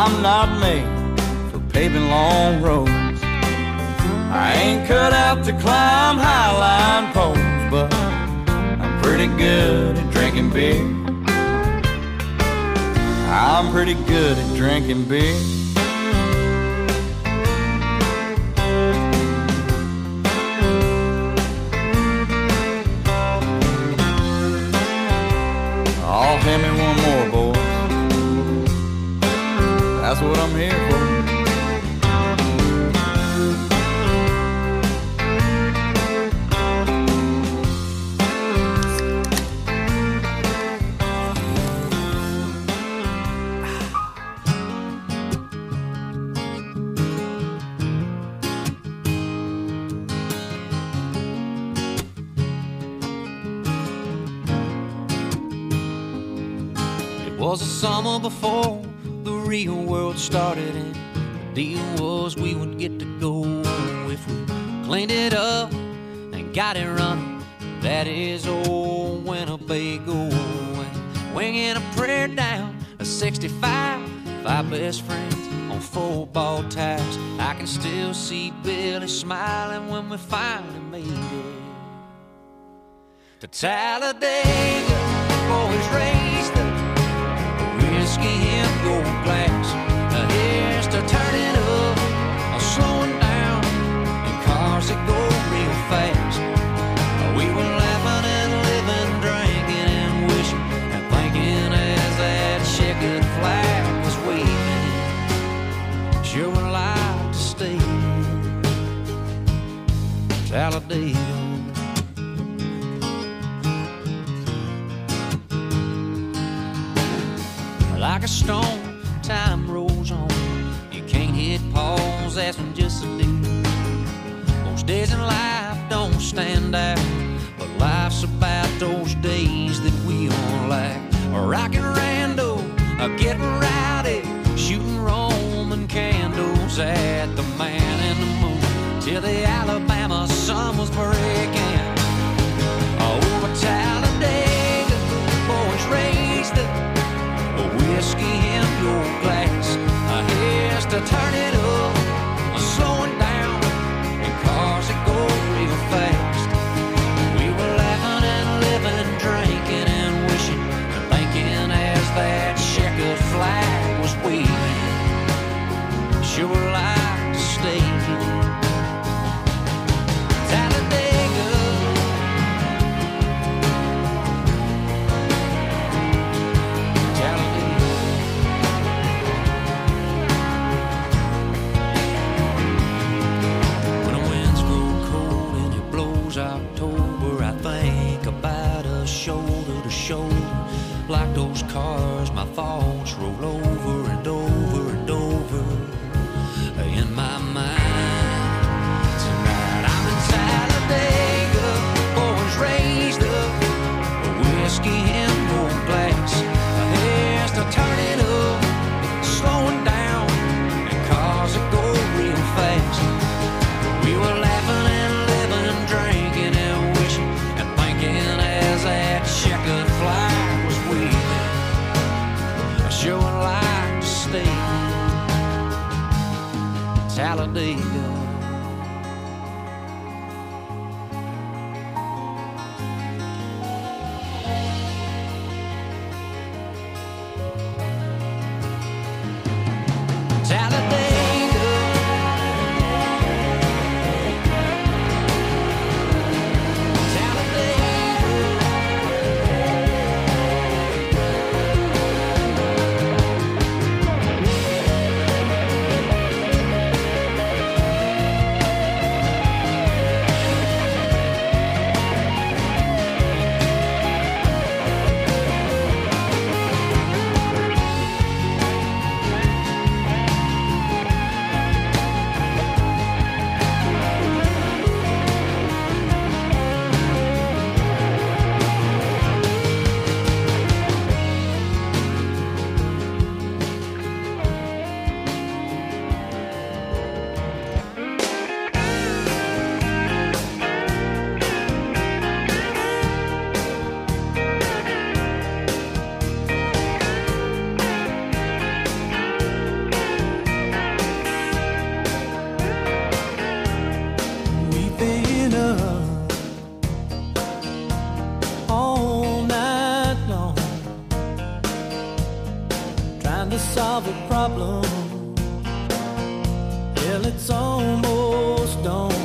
I'm not made for paving long roads. I ain't cut out to climb highline poles, but I'm pretty good at drinking beer. I'm pretty good at drinking beer. Oh, hand me one more, boys. That's what I'm here for. It was the summer before the real world started, and the deal was we would get to go if we cleaned it up and got it running. That is old Winnebago, and winging a prayer down a 65, 5 best friends on 4-ball tires. I can still see Billy smiling when we finally made it to Talladega. Boys raised up whiskey in your glass. Here's to turning up or slowing down in cars that go real fast. We were laughing and living, drinking and wishing and thinking as that checkered flag was waving. Sure would like to stay in Talladega. Like a storm, time rolls on. You can't hit pause, that's when just a deal. Most days in life don't stand out, but life's about those days that we all like. Rockin' rando, getting rowdy, shooting Roman candles at the Man in the Moon till the Alabama sun was breaking. Over Talladega, boys raised up whiskey in your glass. Here's to turn it up or slowing down in cars that go real fast. We were laughing and living, drinking and wishing and thinking as that checkered flag was waving. Sure like to stay Talladega. October, I think about us shoulder to shoulder. Like those cars, my thoughts roll over and over and over in my mind. Tonight I'm in Talladega, boys raised up, whiskey in your glass. Here's to turn it up, slowing down, and cars that go real fast. We were laughing and living, drinking and wishing and thinking as that checkered flag was waving. I sure would like to stay Talladega. trying to solve a problem. Hell, it's almost dawn.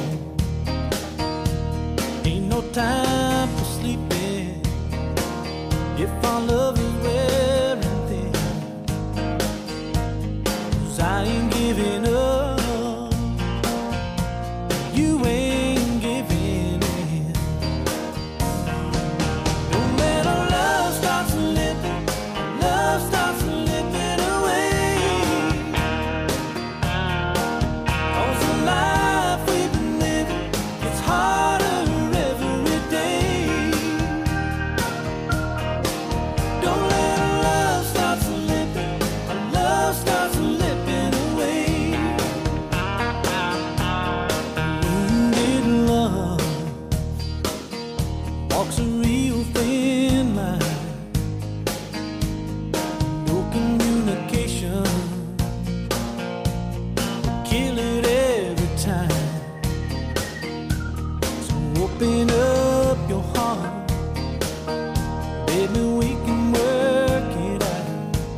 Ain't no time for sleeping if our love is wearing thin. 'Cause I ain't giving up, you ain't giving in. No matter love starts slipping, love starts slipping away. 'Cause the life we've been living, it's harder every day. Don't let our love start slipping, our love starts slipping away. Wounded love walks a real thin line. No communication will kill it every time. So open up your heart, baby, we can work it out.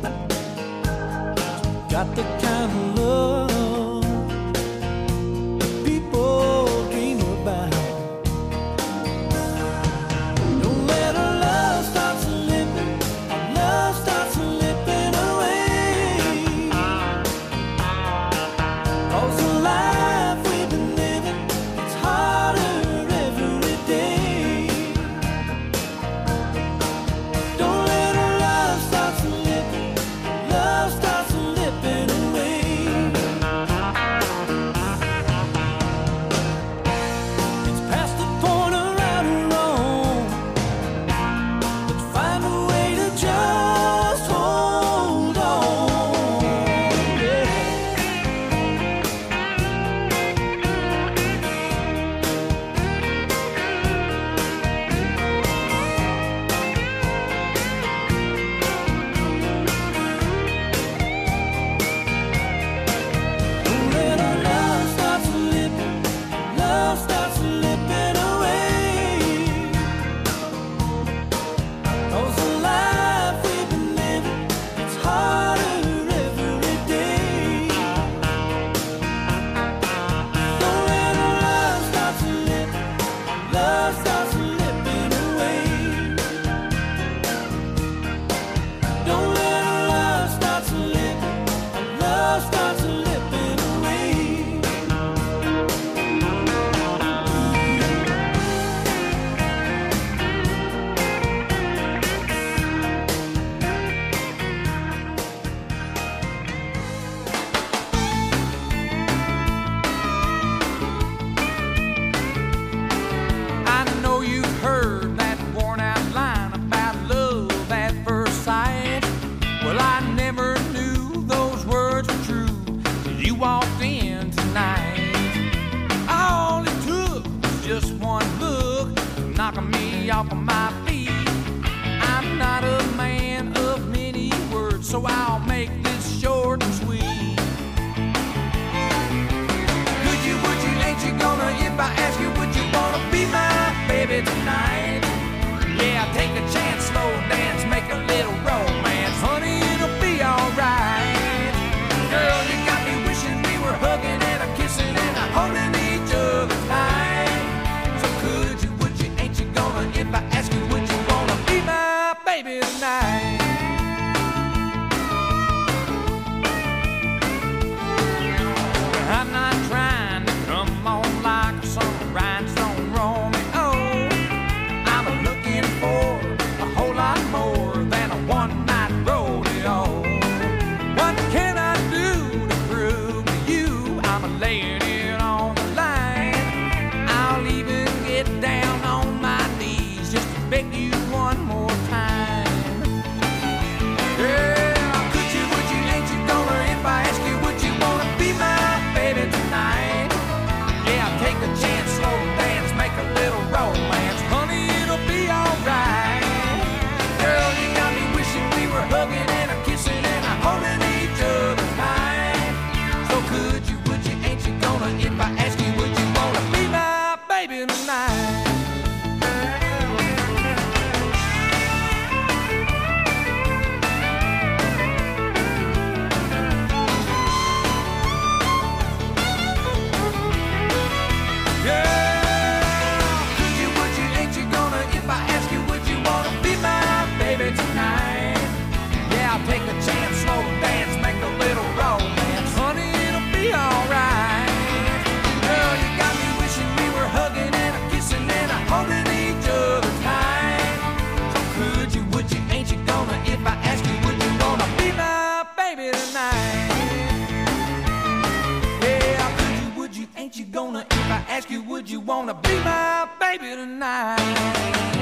Got the kind of love people dream about. Don't let our love start slipping, our love starts slipping away. 'Cause the life we've been living, it's harder every day. Don't let our love start slipping, love starts slipping away. It's past the point of right or wrong, but find a way to just hold on. Yeah. Don't let our love start slipping, love starts slipping away. 'Cause the life we've been living, it's harder every day. Don't let our love start slipping, love starts slipping away. Don't let our love start slipping, love starts slipping away. I know you've heard that worn out line about love at first sight. Well, I never knew those words were true till you walked in tonight. All it took was just one look, knocking me off of my feet. I'm not a man of many words, so I'll make this short and sweet. Could you, would you, ain't you gonna, if I ask you, would you wanna be my baby tonight? Yeah, take a chance, slow dance, make a little romance. Honey, it'll be alright. Girl, you got me wishing we were hugging and a kissing and a holding each other tight. So could you, would you, ain't you gonna, if I ask you, would you wanna be my baby tonight? wanna be my baby tonight.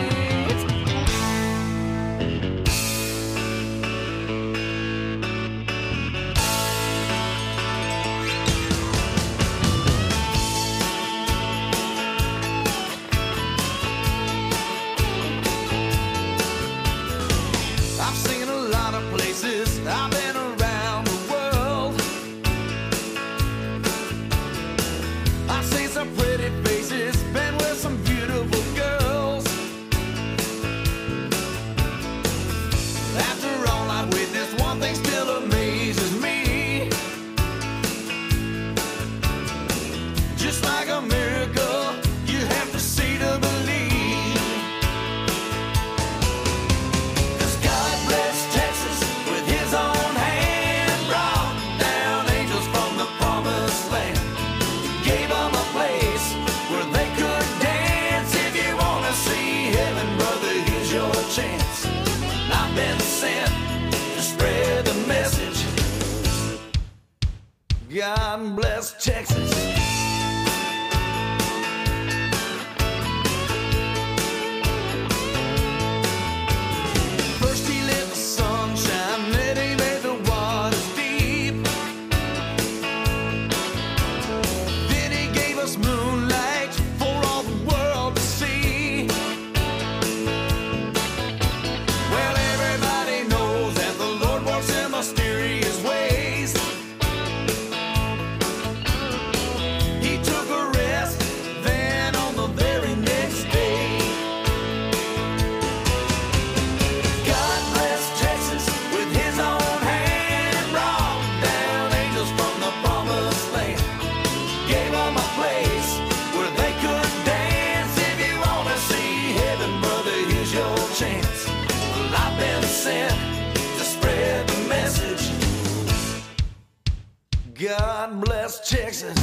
I've seen a lot of places, I've been around the world. I've seen some pretty faces, been with some beautiful girls. After all I've witnessed, one thing still amazes me. Just like a miracle, you have to see to believe. I've been sent to spread the message. God bless Texas. First he lit the sunshine, then he made the waters deep. Then he gave us moonlight for all the world to see. Mysterious ways. He took a rest, then on the very next day. God bless Texas with his own hand, brought down angels from the promised land. Gave them a place where they could dance. If you wanna see heaven, brother, here's your chance. Well, I've been sent to spread the message. God bless Texas.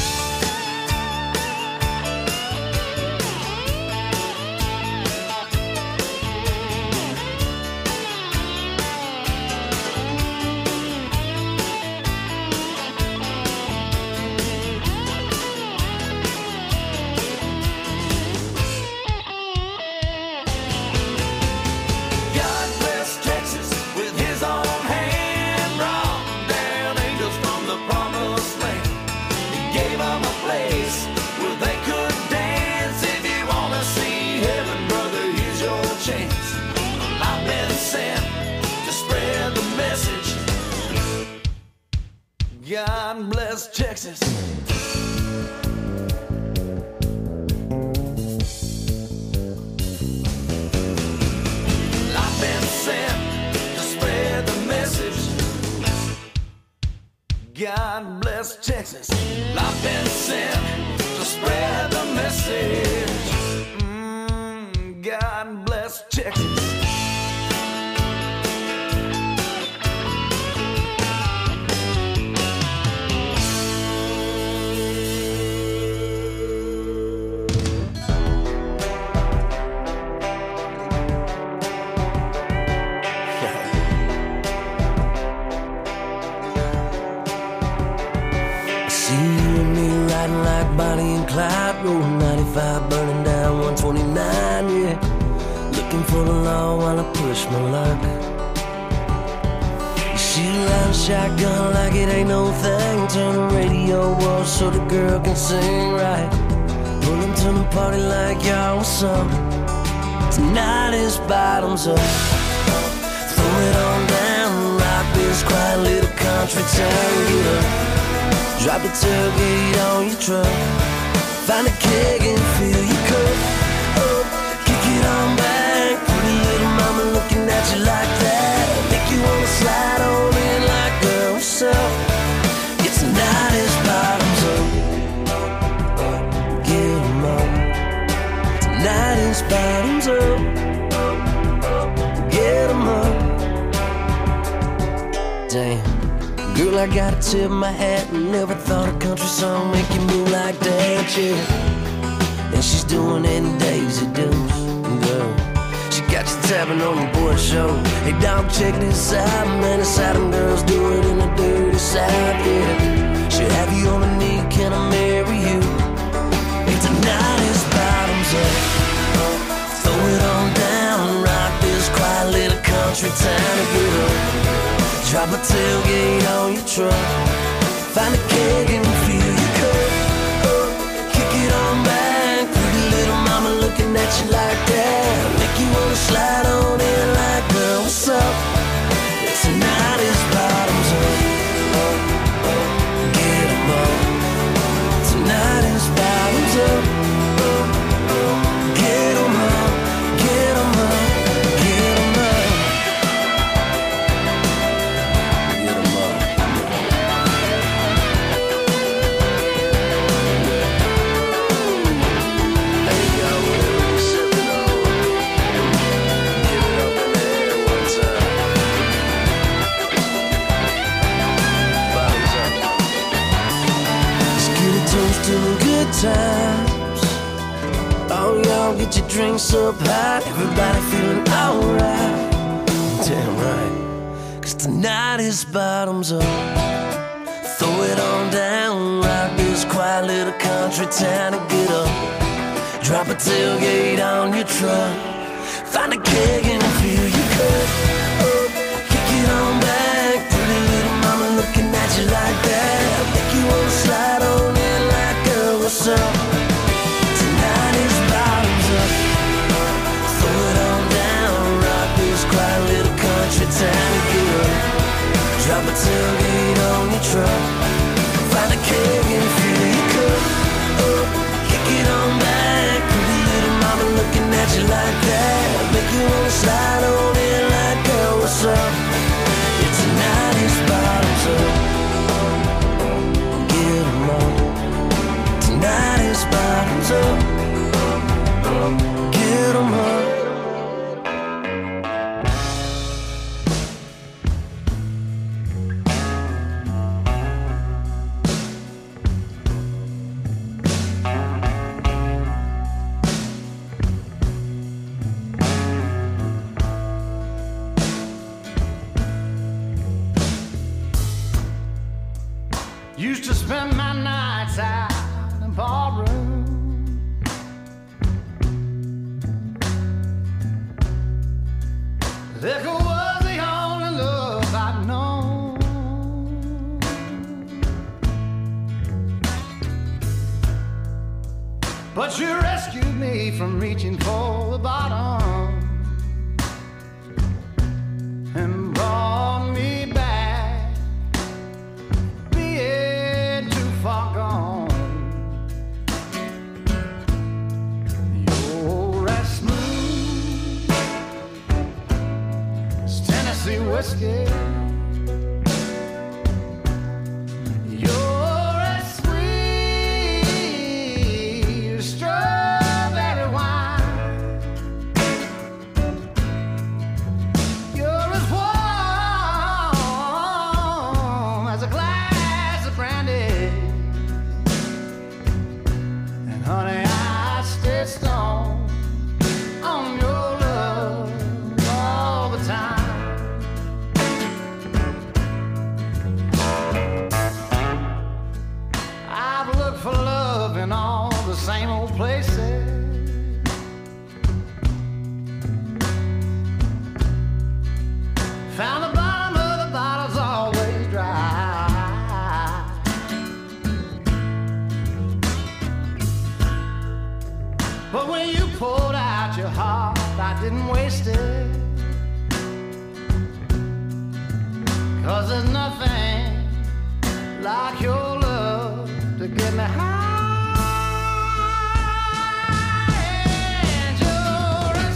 God bless Texas. I've been sent to spread the message. God bless Texas. I've been sent to spread the message. God bless Texas. Bonnie and Clyde, road 95, burning down 129, yeah. Looking for the law while I push my luck. You shoot out a shotgun like it ain't no thing. Turn the radio off so the girl can sing right. Pull to the party like y'all was up. Tonight is bottoms up. Throw it on down, rock this quiet little country town. Get up. Drop the tailgate on your truck. Find a keg and fill your cup up. Kick it on back. Pretty little mama looking at you like that. Make you wanna slide on in like girl herself. It's not as bottoms up. Get 'em up. Tonight is bottoms up. Get 'em up. Damn. Girl, I gotta tip my hat and never thought a country song make you move like that, yeah. And she's doing it in Daisy Dukes, girl. She got you tapping on the board show. Hey, dog, check this out, man. It's how them girls do it in the dirty South, yeah. She'll have you on a knee, can I marry you? Hey, tonight is a tailgate on your truck. Find a keg and fill your cup up. Kick it on back. Pretty little mama looking at you like that. Make you wanna slide on in like, girl, what's up? Tonight is bottoms up. Get 'em up. Tonight is bottoms up. Get 'em up. Get 'em up. Get 'em up. Get 'em up. Hey, yo, whatever you sipping on, give it up in the air one time. Bottoms up. Let's get a toast to the good times. Oh, y'all get your drinks up high. Everybody feeling alright. Damn right. 'Cause tonight is bottoms up. Throw it on down. Rock this quiet little country town and get up. Drop a tailgate on your truck. Find a keg and fill your cup up. Kick it on back. Pretty little mama looking at you like that. Make you wanna slide on in like, girl, what's up? Tonight is bottoms up. Throw it on down. Rock this quiet little country town and get up. Drop a tailgate on your truck. Find a keg and fill your cup up. Kick it on back. Pretty little mama looking at you like that. Make you wanna slide on in like, girl, what's up? Yeah, tonight is bottoms up. Get 'em up. Tonight is bottoms up. Get 'em up. Used to spend my nights out in ballroom. Liquor was the only love I'd known. But you rescued me from reaching for the bottom and brought me back, being too far gone. You're as smooth as Tennessee whiskey. You're as sweet as strawberry wine. You're as warm as a glass of brandy. And honey, I stay stoned on your love all the time. I've looked for love in all the same old places. Found the bottom of the bottle's always dry. But when you poured out your heart, I didn't waste it. 'Cause there's nothing like your love to get me high. And you're as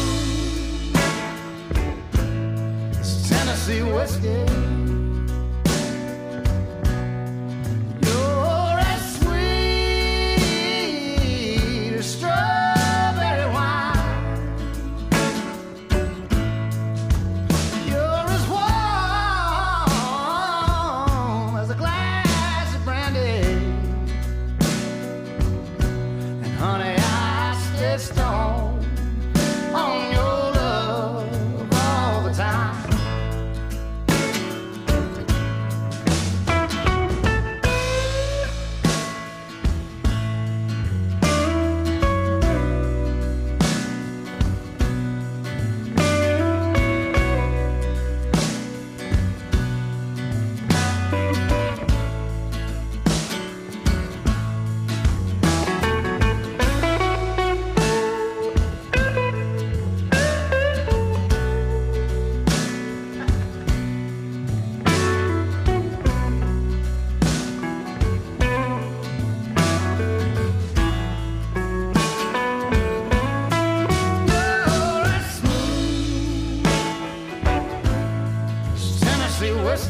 smooth as Tennessee whiskey. You're as sweet as strawberry wine. You're as warm as a glass of brandy. And honey, I stay stoned on your love all the time.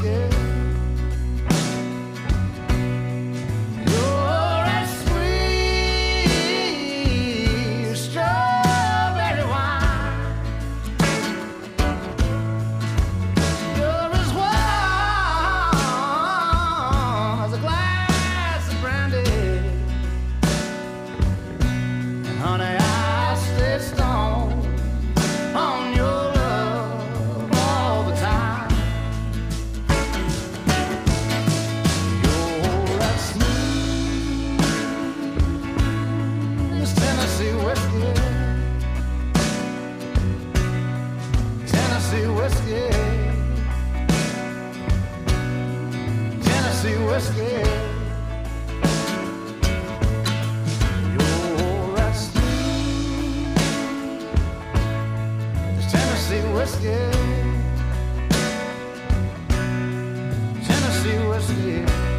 whiskey. You're that sweet strawberry wine. You're as warm as a glass of brandy. And honey, I stay stoned on your love all the time. You're that smooth Tennessee whiskey. Tennessee whiskey. Tennessee whiskey. You're that smooth Tennessee whiskey. Tennessee whiskey.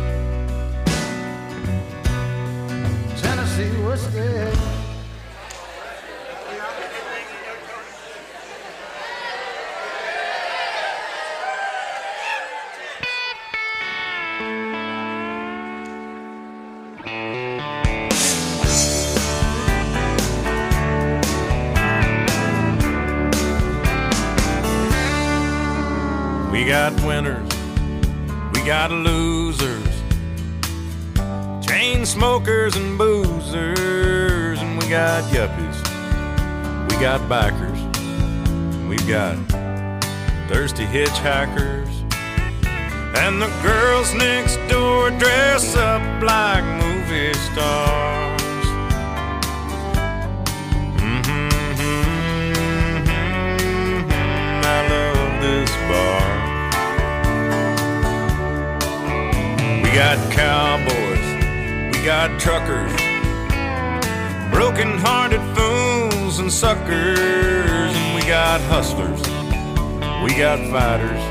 Tennessee whiskey. We got winners, we got losers, chain smokers and boozers, and we got yuppies, we got bikers, and we've got thirsty hitchhikers, and the girls next door dress up like movie stars. I love this bar. We got cowboys, we got truckers, broken-hearted fools and suckers, and we got hustlers, we got fighters,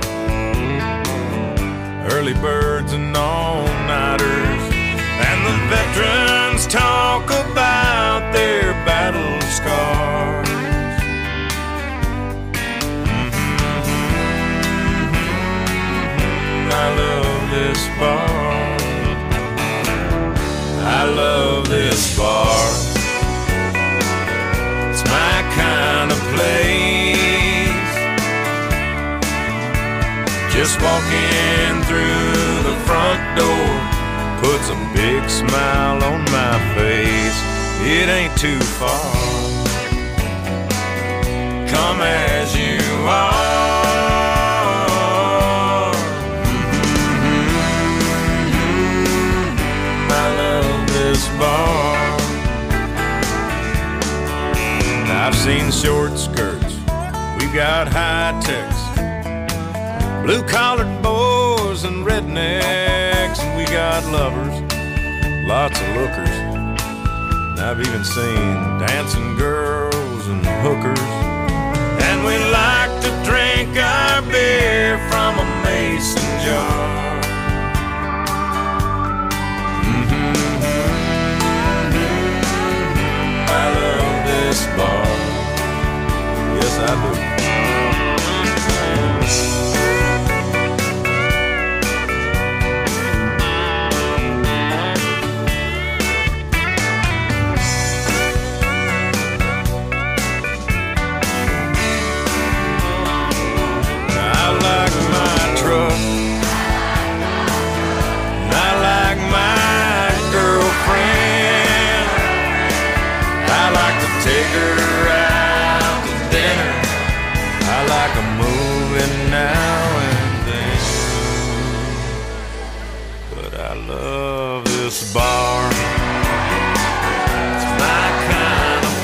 early birds and all-nighters, and the veterans talk about their battle scars. I love this bar. I love this bar. It's my kind of place. Just walking through the front door puts a big smile on my face. It ain't too far. Come as you are. Bar. I've seen short skirts, we've got high techs, blue-collared boys and rednecks, and we got lovers, lots of lookers. And I've even seen dancing girls and hookers. And we like to drink our beer from a mason jar. I love this bar. Yes, I do. I like my truck. I like my girlfriend. I like to take her out to dinner. I like a movie now and then. But I love this bar. It's my kind of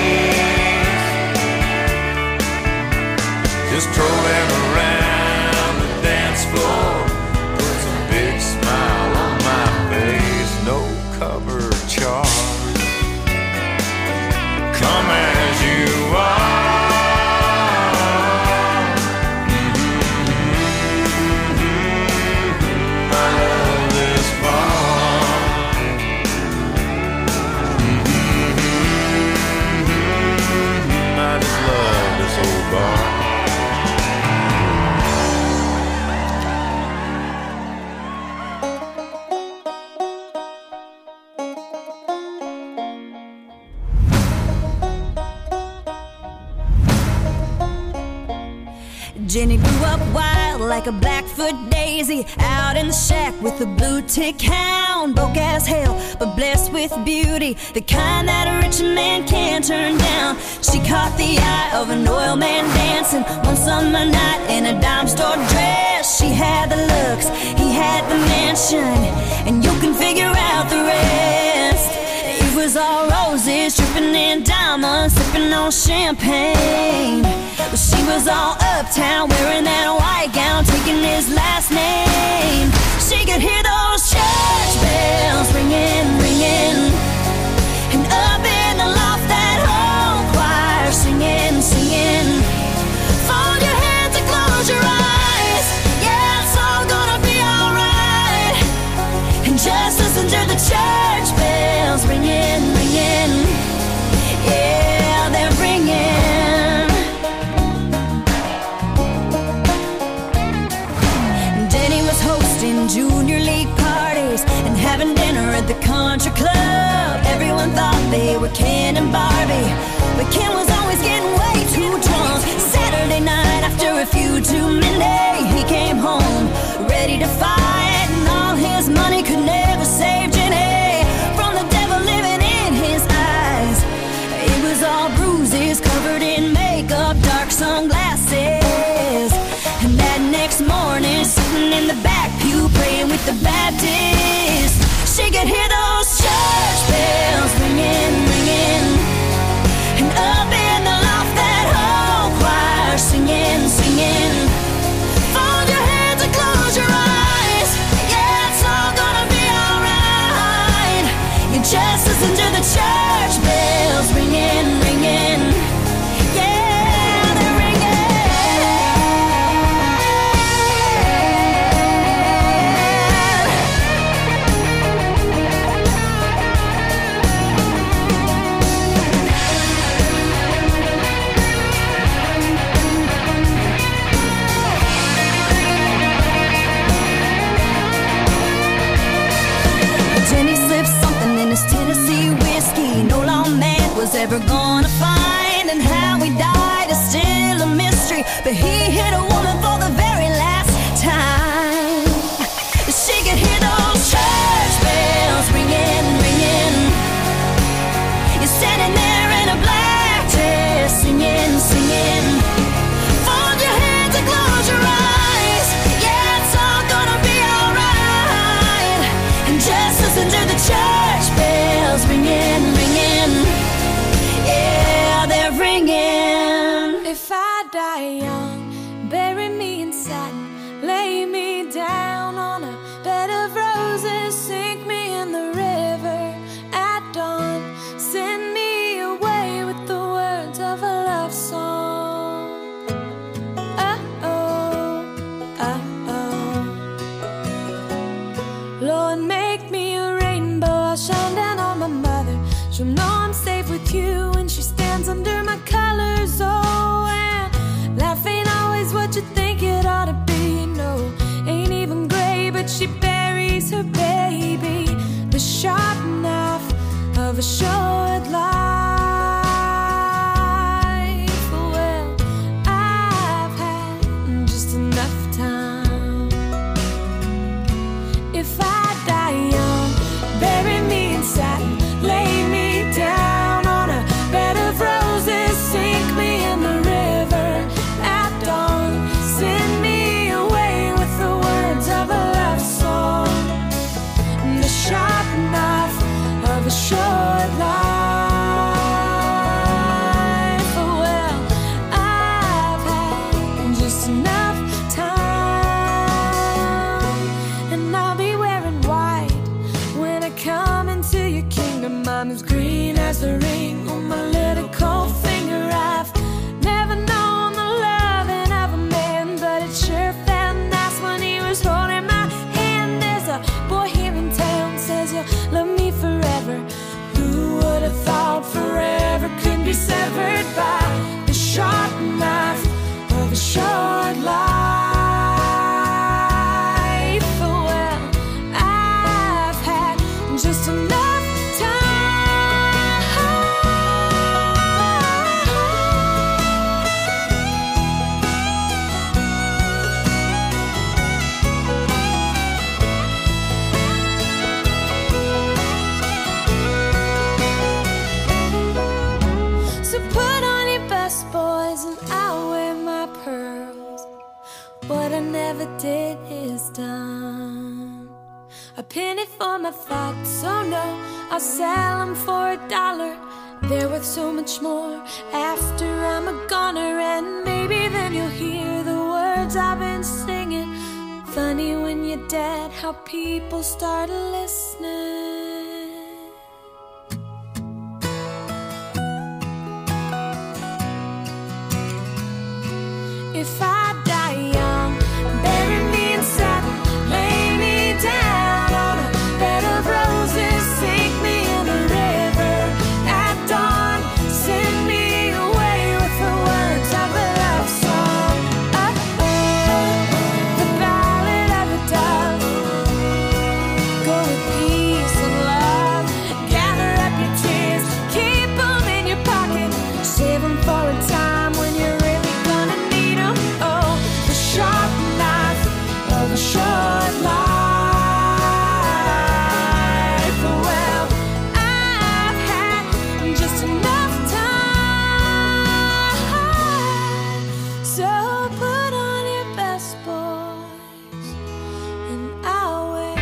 place. Just strolling around the dance floor puts a big smile on my face. No cover charge. Come as you are. I love this bar. Jenny grew up wild like a Blackfoot daisy, out in the shack with a blue tick hound. Broke as hell, but blessed with beauty, the kind that a rich man can't turn down. She caught the eye of an oil man dancing one summer night in a dime store dress. She had the looks, he had the mansion, and you can figure out the rest. It was all roses, dripping in diamonds, sipping on champagne. But she was all uptown, wearing that white gown, taking his last name. She could hear those church bells ringing, ringing, and up in the loft that whole choir singing, singing. Fold your hands and close your eyes, yeah, it's all gonna be alright. And just listen to the church bells ringing, ringing, yeah, they're ringing. Junior league parties and having dinner at the country club. Everyone thought they were Ken and Barbie, but Ken was always getting way too drunk. Saturday night after a few too many, he came home ready to fight, and all his money could never save Jenny from the devil living in his eyes. It was all bruises, covered in makeup, dark sunglasses. And that next morning, sitting in the back pew, praying with the Baptist, she could hear those church bells ringing, ringing, and up in the loft that whole choir singing, singing. Fold your hands and close your eyes, yeah, it's all gonna be alright. You just listen to the church bells ringing, ringing, yeah, they're ringing. Tennessee whiskey no lawman was ever gonna find, and how he died is still a mystery, but he hit a woman for the very last time. She could hear those church bells ringing, ringing. You're standing there in a black dress, singing, singing. Fold your hands and close your eyes, yeah, it's all gonna be alright. And just listen to the church bells ringing, ringing, yeah, they're ringing. If I die young, bury me in satin, lay me down on a bed of roses, sink me in the river at dawn, send me away with the words of a love song. Uh-oh, uh-oh. Lord, make me a rainbow, I'll shine down on my mother. She'll know I'm safe with you when she stands under my colors. Oh, and life ain't always what you think it ought to be. No, ain't even gray, but she buries her baby. The sharp knife of a short life. Well, I've had just enough time. If I die young, bury me in satin, lay me down on a bed of roses, sink me in the river at dawn, send me away with the words of a love song. The sharp knife of a short life. a penny for my thoughts. Oh no, I'll sell them for $1. They're worth so much more after I'm a goner. And maybe then you'll hear the words I've been singing. Funny when you're dead how people start listening. If I die young, bury me in satin, lay me down on a bed of roses, sink me in the river at dawn, send me away with the words of a love song. Oh, the ballad of the dove. Go with peace and love, gather up your tears, keep them in your pocket, save them for a time when you're really gonna need them. Oh, the sharp knife of a short life. Well, I've had just enough time. So put on your best, boys, and I'll wait.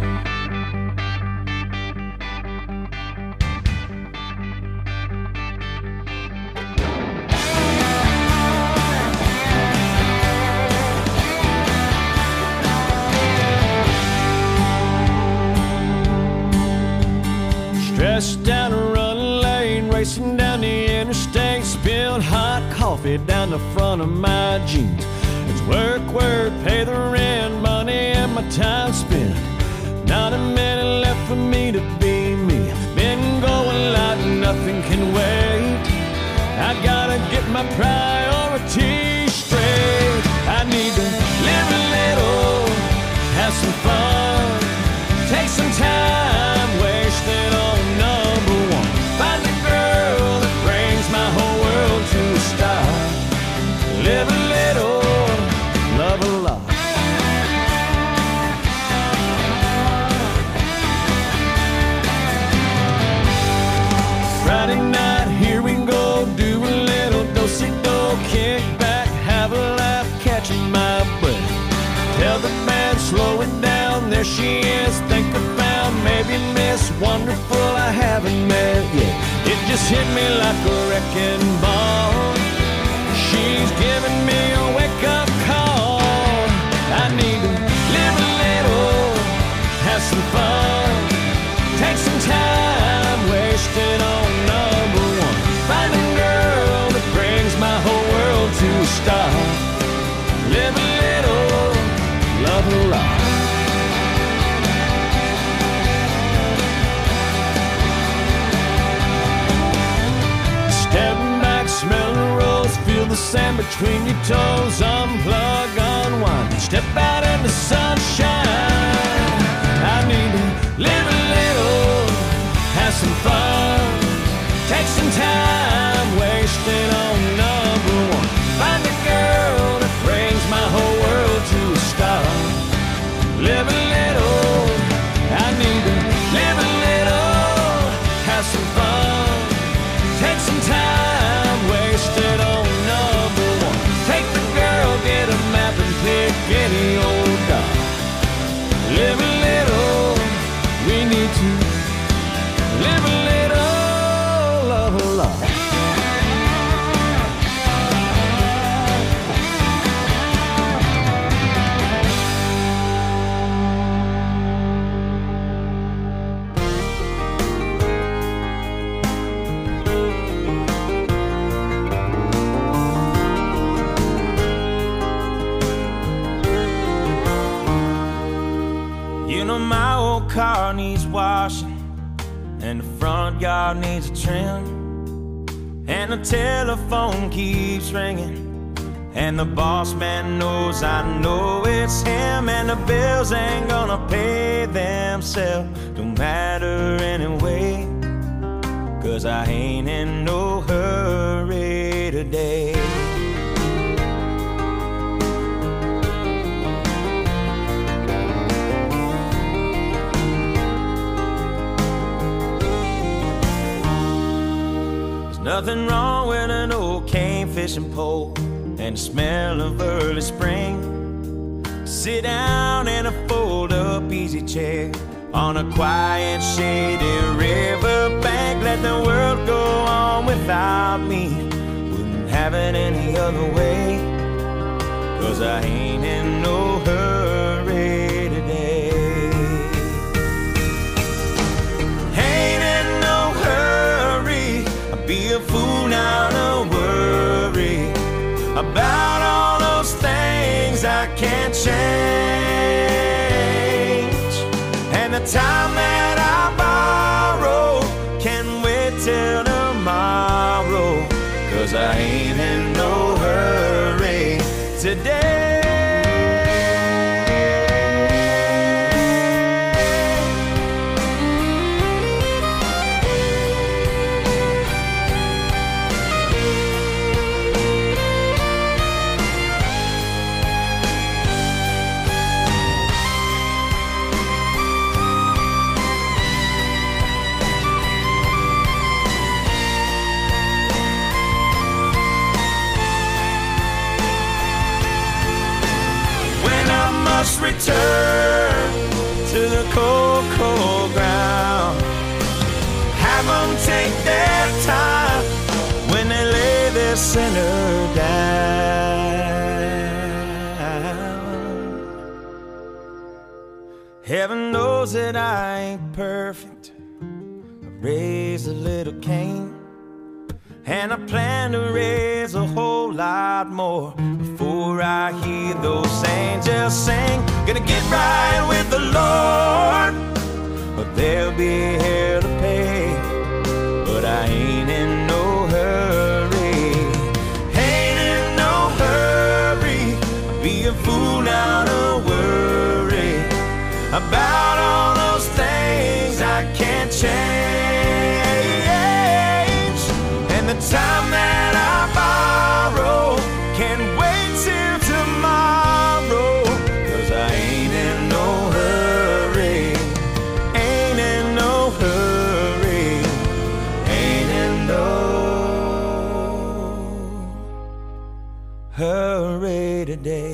Stressed down a running lane, racing down the interstate, spilled hot coffee down the front of my jeans. It's work, work, pay the rent, money and my time spent. Not a minute left for me to be me. Been going like nothing can wait. I gotta get my priorities straight. I need to live a little, have some fun, take some time wasted on number one. Find a girl that brings my whole world to a stop. Live a little, love a lot. Friday night, here we go, do a little do-si-do, kick back, have a laugh, catching my breath. Tell the band, slow it down, there she is, think I found maybe Miss Wonderful I haven't met yet. It just hit me like a wrecking ball. She's giving me a wake-up call. I need to live a little, have some fun, take some time wasted on number one. Find a girl that brings my whole world to a stop. Live a little, love a lot. Step back, smell the rose, feel the sand between your toes. Unplug, unwind, step out in the sunshine. I need to live a little, have some fun, take some time wasted on number one. Find a girl that brings my whole world to a stop. Live a little, I need to live a little, have some fun, take some time wasted on number one. Take the girl, get a map and pick any old dog. Live a little, we need to live a little, love a lot. You know my old car needs washing, and the front yard needs a trim, and the telephone keeps ringing, and the boss man knows I know it's him, and the bills ain't gonna pay themselves. Don't matter anyway, 'cause I ain't in no hurry today. Nothing wrong with an old cane fishing pole and the smell of early spring. Sit down in a fold-up easy easy chair on a quiet, shady riverbank. Let the world go on without me. Wouldn't have it any other way, 'cause I ain't in no hurry today. Ain't in no hurry. I'd be a fool now to worry about all those things I can't change. And the time that I borrow can wait till tomorrow, 'cause I ain't in no hurry today. Return to the cold, cold ground. Have them take their time when they lay their sinner down. Heaven knows that I ain't perfect. I raised a little Cain, and I plan to raise a whole lot more before I hear those angels sing. Gonna get right with the Lord, but there'll be hell to pay. But I ain't in no hurry. Ain't in no hurry. I'd be a fool now to worry about all those things I can't change. And the time that I borrow can wait till tomorrow, 'cause I ain't in no hurry. Ain't in no hurry. Ain't in no hurry today.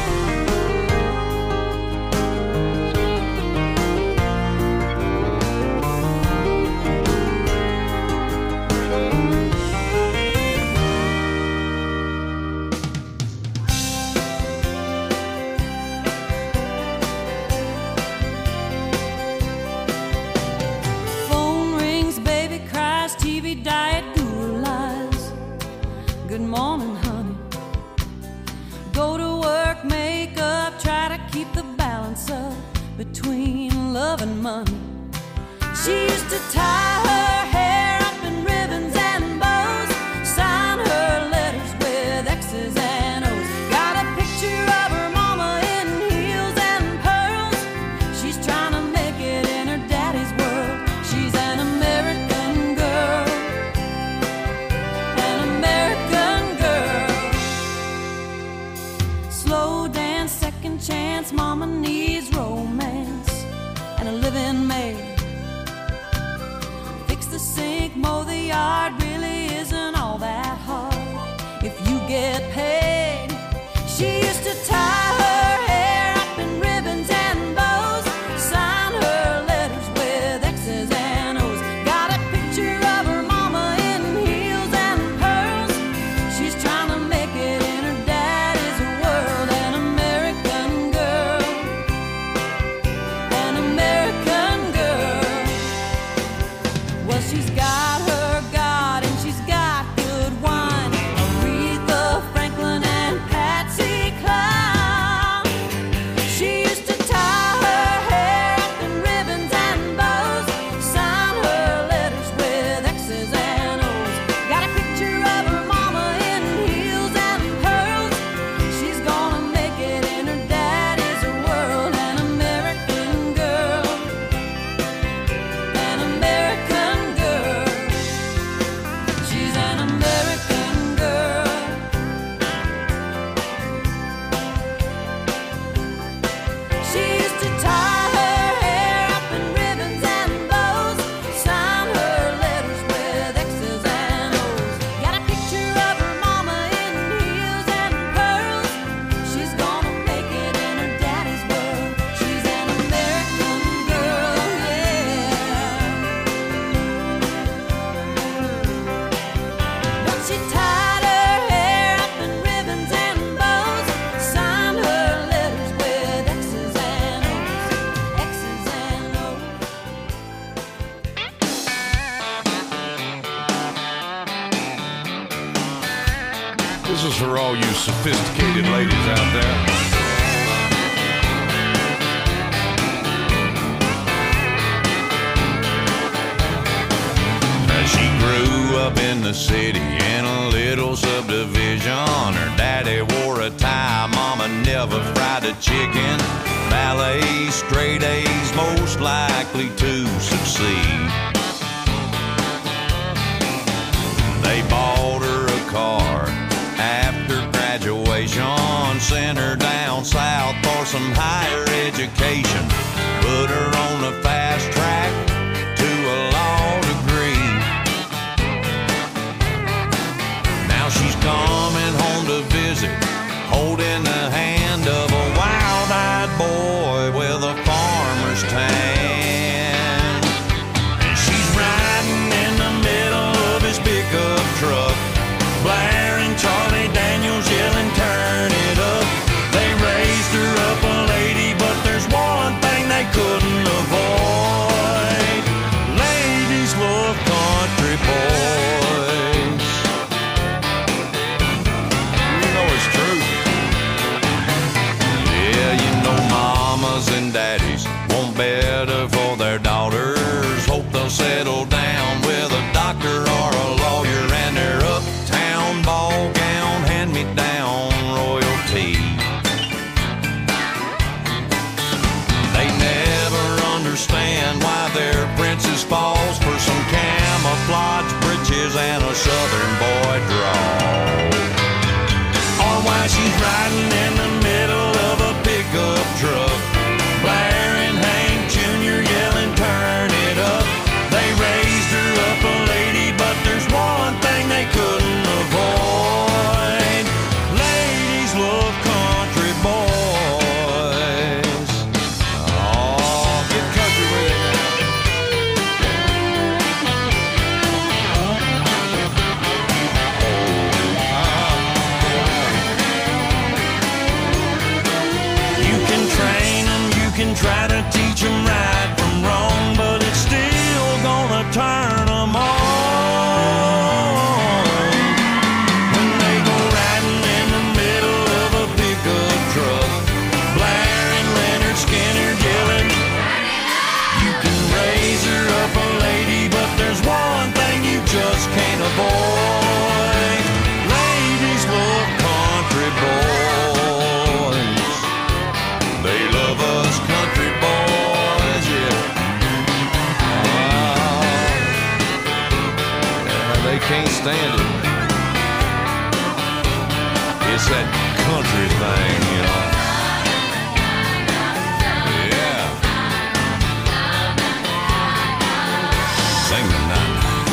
Diet Guru lies. Good morning, honey. Go to work, make up, try to keep the balance up between love and money. She used to tie her hair up in ribbons and bows, sign her letters with X's and O's. Got a picture of her mama in heels and pearls. She's trying to make it in her daddy's world. She's an American girl. Chance, mama needs romance and a living maid. Fix for all you sophisticated ladies out there. She grew up in the city in a little subdivision. Her daddy wore a tie, mama never fried a chicken. Ballet, straight A's, most likely to succeed. They bought her a car after graduation, sent her down south for some higher education, put her on the fast track to a law degree. Now she's coming home to visit, holding the hand of a wild-eyed boy with a farmer's tan. And she's riding in the middle of his pickup truck, blaring Charlie Daniels, yelling, turn it up. They raised her up a lady, but there's one thing they couldn't avoid. Ladies love country boys. You know it's true. Yeah, you know mamas and daddies want better for their daughters. Hope they'll settle down with a doctor or a lawyer, and their uptown ball gown hand-me-down royalty. They never understand why their princess falls for some camouflage breeches and a southern boy drawl, or why she's riding in the middle of a pickup truck, blaring Hank Jr., yelling, turn it up. They raised her up a lady, but there's one thing they couldn't avoid. Ladies love country boys. Oh, get country with it now. You can train them, you can try to teach them right from wrong, but it's still gonna turn them on. When they go riding in the middle of a pickup truck, blaring Leonard Skinner, yelling, you can raise her up a lady, but there's one thing you just can't avoid. Ladies love country boys. They love us country boys, yeah. Yeah, they can't stand it. It's that country thing, you know. Yeah. Sing the night.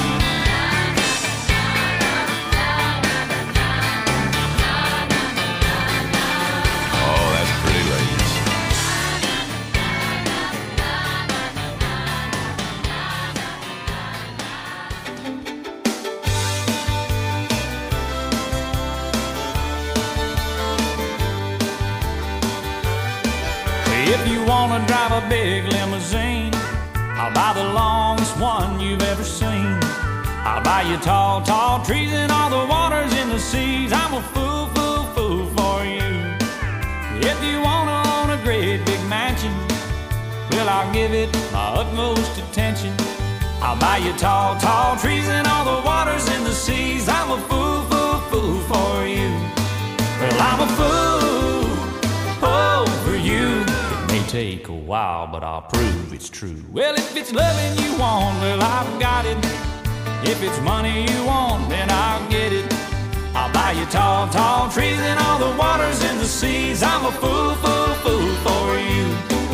Oh, that's pretty, ladies. If you wanna drive a big limousine, I'll buy the longest one you've ever seen. I'll buy you tall, tall trees and all the waters in the seas. I'm a fool, fool, fool for you. If you wanna own a great big mansion, well, I'll give it my utmost attention. I'll buy you tall, tall trees and all the waters in the seas. I'm a fool, fool, fool for you. Well, I'm a fool, oh, for you. It may take a while, but I'll prove it's true. Well, if it's loving you want, well, I've got it. If it's money you want, then I'll get it. I'll buy you tall, tall trees and all the waters in the seas. I'm a fool, fool, fool for you.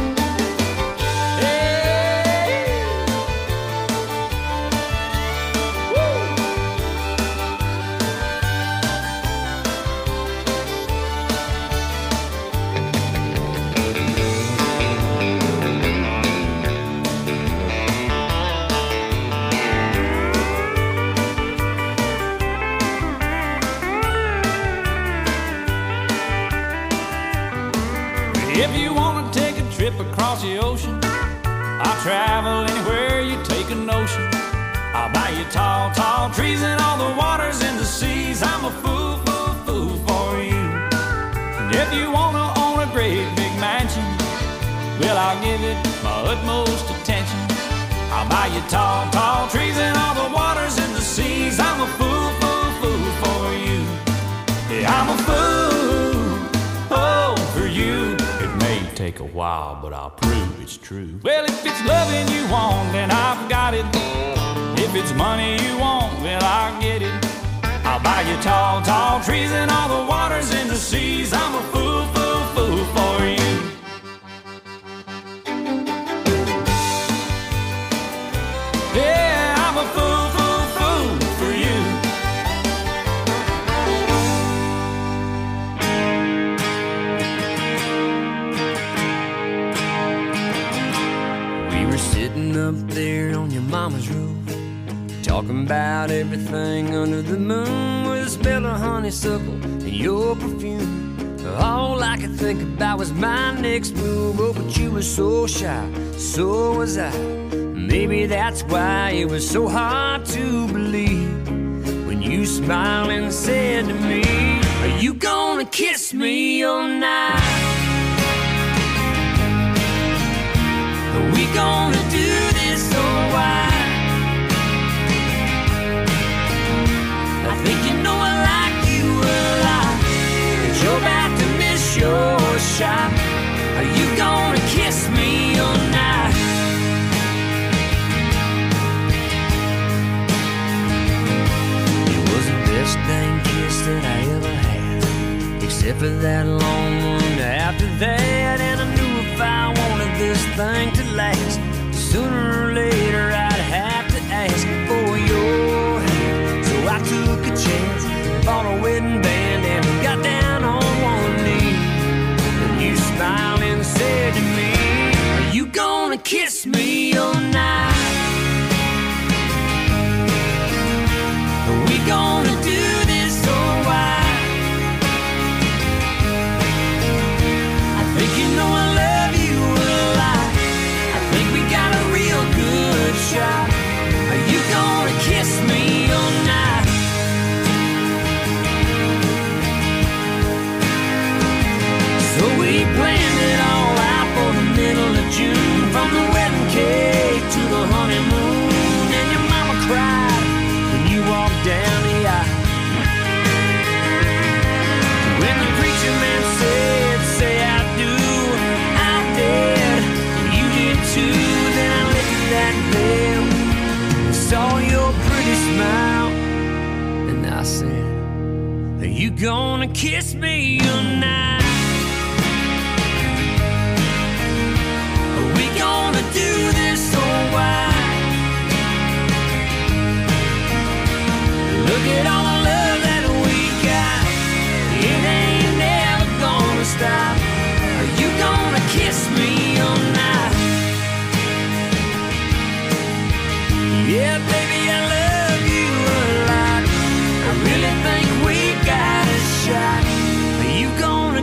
If you want to take a trip across the ocean, I'll travel anywhere you take a notion. I'll buy you tall, tall trees and all the waters in the seas. I'm a fool, fool, fool If you wanna own a great big mansion, well, I'll give it my utmost attention. I'll buy you tall, tall trees and all the waters and the seas. I'm a fool, fool, fool for you. Yeah, I'm a fool, oh, for you. It may take a while, but I'll prove it's true. Well, if it's loving you want, then I've got it. If it's money you want, well, I'll get it. I'll buy you tall, tall trees and all the waters and the seas. I'm a fool, fool, fool for you. Yeah, I'm a fool, fool, fool for you. We were sitting up there on your mama's roof, talking about everything under the moon, with the smell of honeysuckle and your perfume. All I could think about was my next move. Oh, but you were so shy, so was I. Maybe that's why it was so hard to believe when you smiled and said to me, are you gonna kiss me all night? Are we gonna do this or why? I think you know I like you a lot, but you're about to miss your shot. Are you gonna kiss me all night? It was the best dang kiss that I ever had, except for that long one after that. And I knew if I wanted this thing to last, sooner or later I'd have to ask for your hand. So I took a chance, bought a wedding band, and got down on one knee. And you smiled and said to me, are you gonna kiss me all night? Are we gonna do this or why? I think you know I love you a lot. I think we got a real good shot. Are you gonna kiss me all night? So we planned it all out for the middle of June, from the wedding cake to the honeymoon. And your mama cried when you walked down the aisle. When the preacher man said, say I do, I did, you did too. Then I lifted that veil and saw your pretty smile, and I said, are you gonna kiss me all night? Are we gonna do this or why? Look at all the love that we got, it ain't never gonna stop. Are you gonna kiss me all night? Yeah, baby, I love you a lot. I really think we got a shot. Are you gonna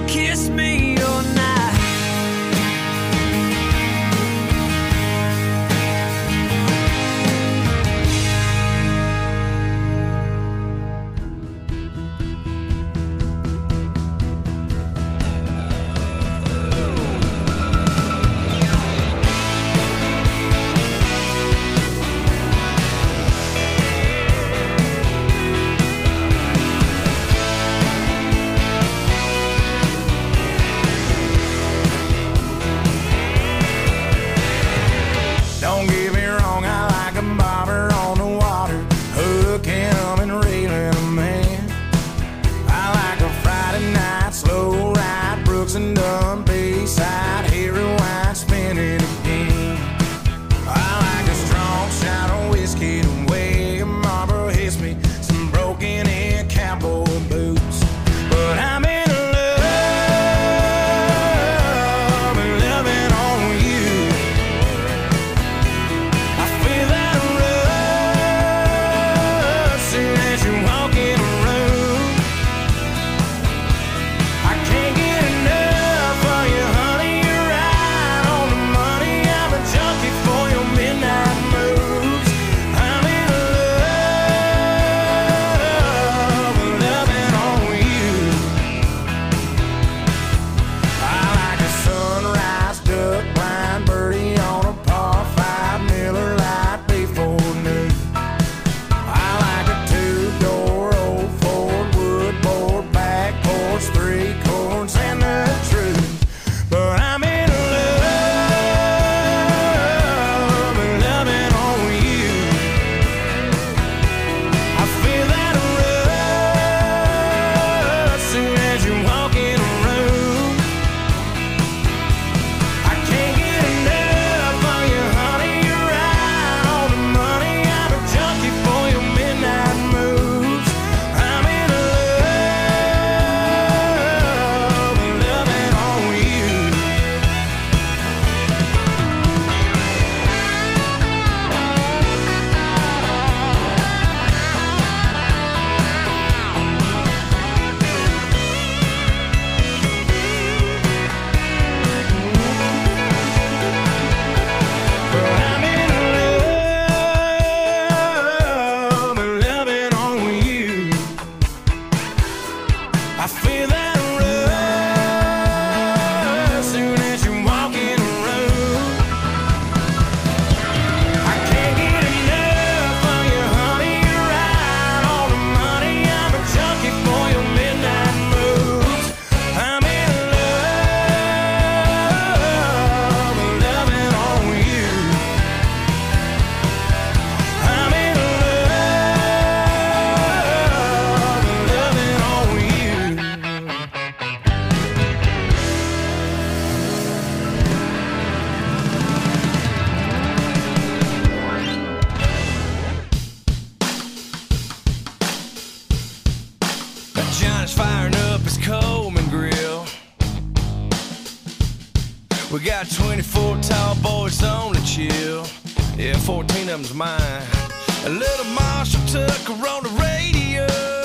We got 24 tall boys on the chill. Yeah, 14 of them's mine. A little Marshall Tucker on the radio.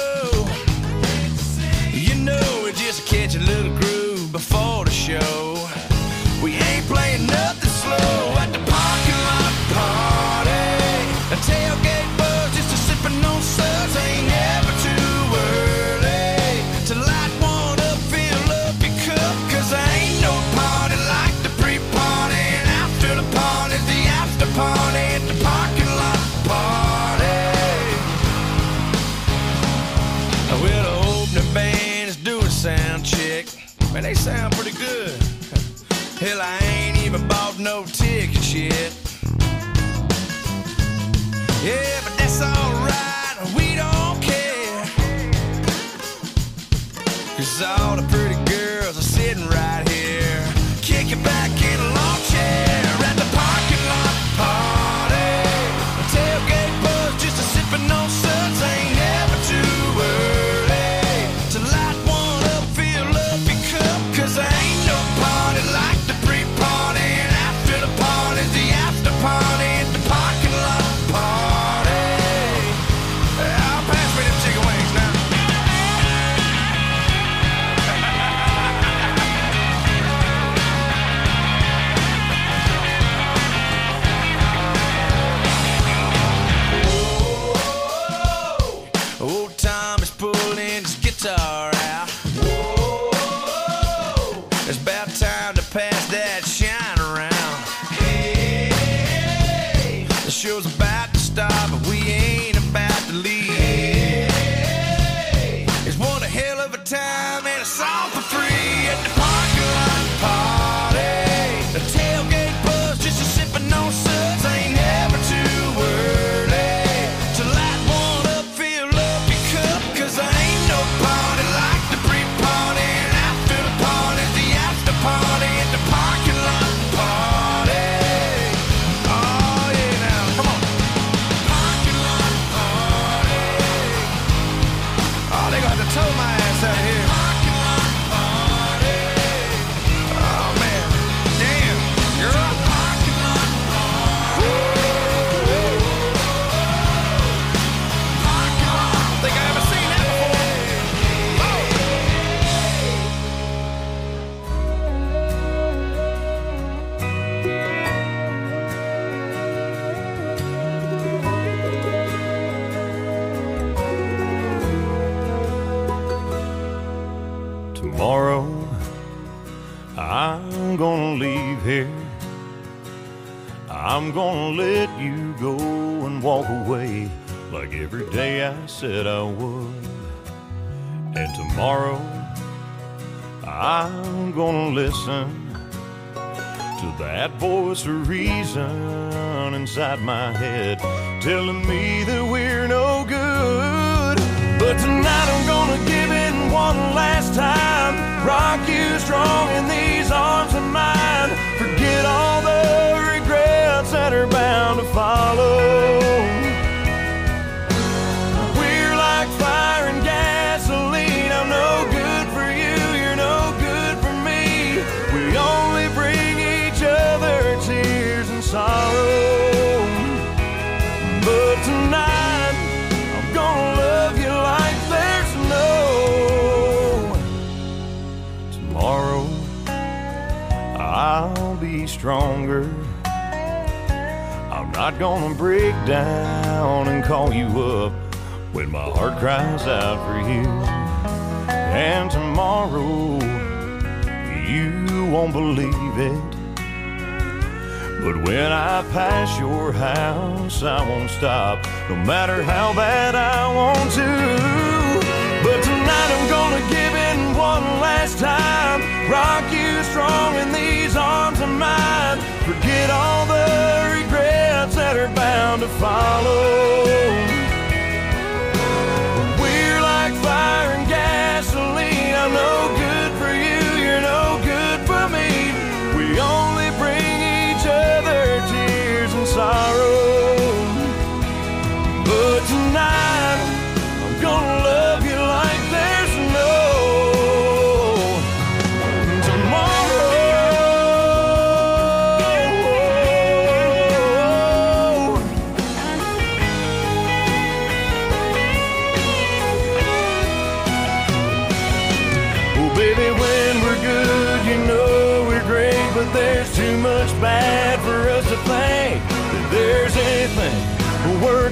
You know, it just catch a little groove before the show. We ain't playing nothing slow at the parking lot party. A tailgate buzz, just a sipping on suds. Ain't never too early to light one up, fill up your cup. Cause there ain't no party like the pre-party. And after the party, the after party at the parking lot party. Well, the opening band is doing sound check. Man, they sound pretty good. Hell, I ain't even bought no tickets yet. Yeah, but that's alright, we don't care. Cause all the pretty girls are sitting right here, kicking back in a lawn chair at the parking lot party. A tailgate buzz, just a sipping on suds. Ain't never too early to light one up, fill up your cup. Cause there ain't no party like the pre-party. And after the party, the after party at the parking lot party. I'll pass me them chicken wings now. Old Tom is pulling his guitar out. It's about time to pass that shine around. Hey, the show's about to start, but we ain't about to leave. It's one hell of a time and it's all for free at the parking lot party. The tailgate buzz, just a sipping on suds. Ain't never too early to light one up, fill up your cup. Cause there ain't no party like the pre-party. And after the party, the after party at the parking lot party. Oh yeah, now come on. Parking lot party. Oh, they gonna have to tow my ass out here. Parking lot party. Oh man, damn, you're up. Parking lot party. Parking lot. Think I ever seen that before? Tomorrow, I'm gonna leave here. I'm gonna let you go and walk away like every day I said I would. And tomorrow, I'm gonna listen to that voice of reason inside my head telling me that we're no good. But tonight I'm gonna give it one last time, rock you strong in these arms of mine. Forget all the regrets that are bound to follow. We're like fire and gasoline. I'm no good for you, you're no good for me. We only bring each other tears and sorrow. But tonight I'm gonna love you like there's no tomorrow. I'll be stronger. I'm not gonna break down and call you up when my heart cries out for you. And tomorrow, you won't believe it, but when I pass your house, I won't stop, no matter how bad I want to. But tonight I'm gonna give it one last time, rock you strong in these arms of mine. Forget all the regrets that are bound to follow. We're like fire and gasoline. I'm no good for you, you're no good for me. We only bring each other tears and sorrow. But tonight I'm gonna love you like there's no tomorrow.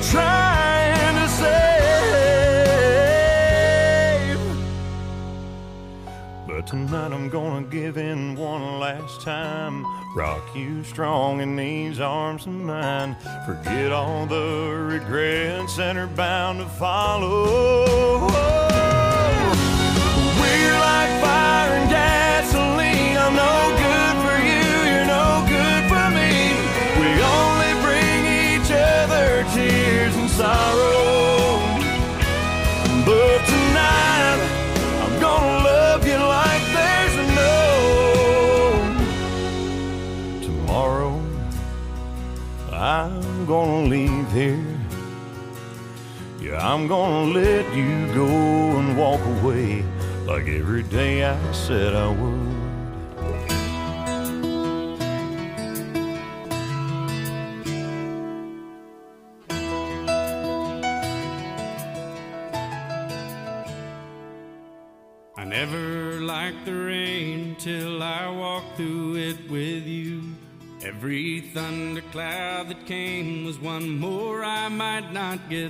we're trying to save. But tonight I'm gonna give in one last time, rock you strong in these arms of mine. Forget all the regrets that are bound to follow. We're like fire and gasoline. I'm no good for you, you're no good for me. We only bring each other tears and sorrow. But tonight I'm gonna love you like there's no tomorrow. I'm gonna leave here. Yeah, I'm gonna let you go and walk away like every day I said I would. I never liked the rain till I walked through it with you. Every thundercloud that came was one more I might not get